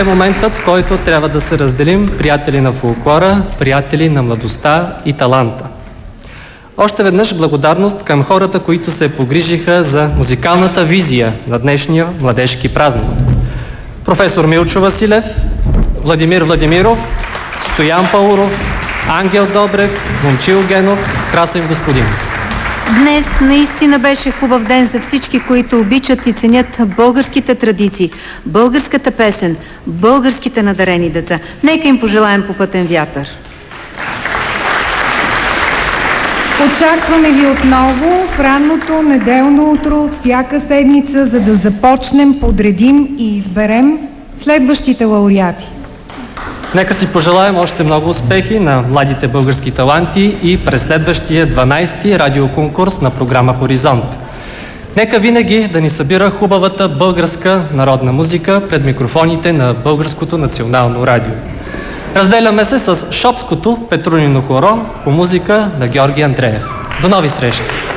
Е моментът, в който трябва да се разделим, приятели на фолклора, приятели на младостта и таланта. Още веднъж благодарност към хората, които се погрижиха за музикалната визия на днешния младежки празник. Професор Милчо Василев, Владимир Владимиров, Стоян Пауров, Ангел Добрев, Момчил Генов, Красен Господинов. Днес наистина беше хубав ден за всички, които обичат и ценят българските традиции, българската песен, българските надарени деца. Нека им пожелаем попътен вятър. Очакваме ви отново в ранното неделно утро всяка седмица, за да започнем, подредим и изберем следващите лауреати. Нека си пожелаем още много успехи на младите български таланти и през следващия 12-ти радиоконкурс на програма Хоризонт. Нека винаги да ни събира хубавата българска народна музика пред микрофоните на Българското национално радио. Разделяме се с Шопското Петрунино хоро по музика на Георги Андреев. До нови срещи!